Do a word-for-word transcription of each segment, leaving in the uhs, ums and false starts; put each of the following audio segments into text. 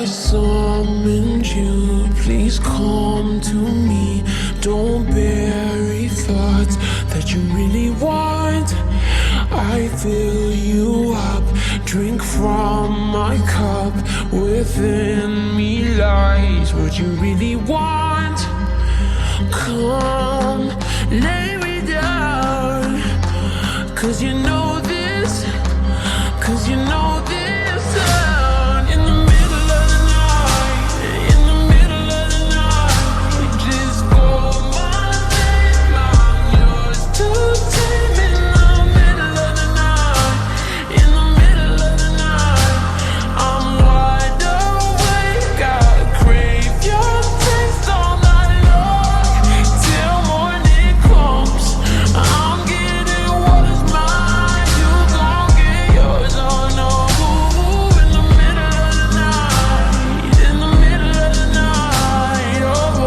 I summoned you, please come to me. Don't bury thoughts that you really want. I fill you up, drink from my cup. Within me lies what you really want. Come, lay me down, cause you know this, cause you know this. In the middle of the night, in the middle of the night, you just call my name, I'm yours to tame. In the middle of the night, in the middle of the night, I'm wide awake, I crave your taste all night long, till morning comes. I'm getting what is mine, you gon' get yours, oh no. In the middle of the night, in the middle of the night, oh.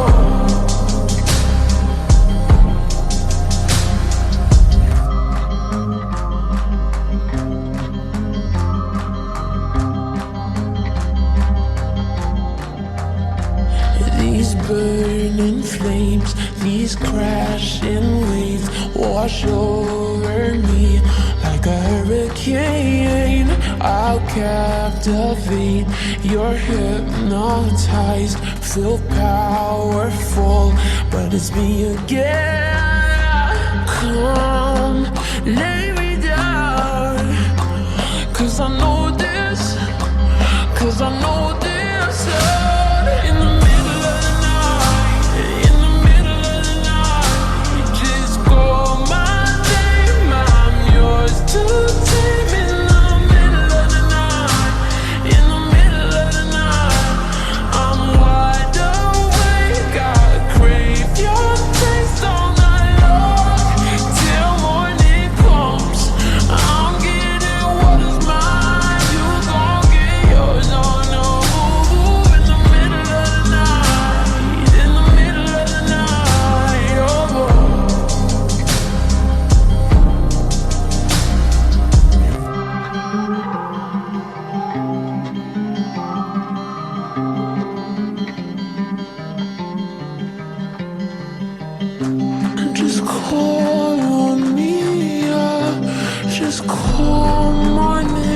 These burning flames, these crashing waves wash over me like a hurricane. I'll captivate, you're hypnotized, feel powerful, but it's me again. Come, lay me down, cause I know this, cause I know this. In the middle of the night, in the middle of the night, you just call my name, I'm yours to tame. In the middle of the night, in the middle of the night, I'm wide awake, I crave your taste all night long, till morning comes. I'm getting what is mine, you gon' get yours, oh no. In the middle of the night, in the middle of the night, oh. Just call on me, yeah. Just call my name.